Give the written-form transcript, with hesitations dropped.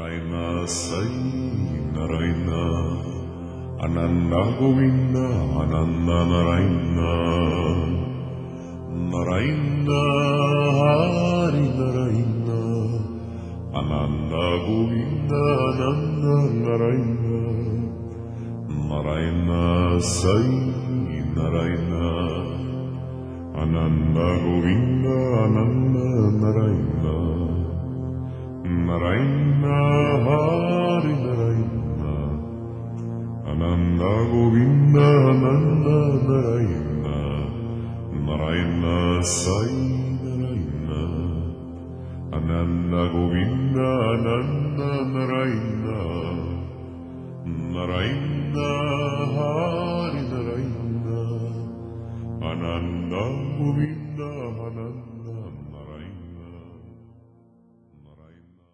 Narayana Sai Narayana Ananda Govinda Ananda Narayana Narayana Hari Narayana Ananda Govinda Ananda Narayana Narayana Sai Narayana Ananda Govinda Ananda Narayana Narayana Hari Narayana Ananda Govinda Ananda Narayana Narayana Sai Narayana Ananda Govinda Ananda Narayana Narayana Hari Narayana Ananda Govinda Ananda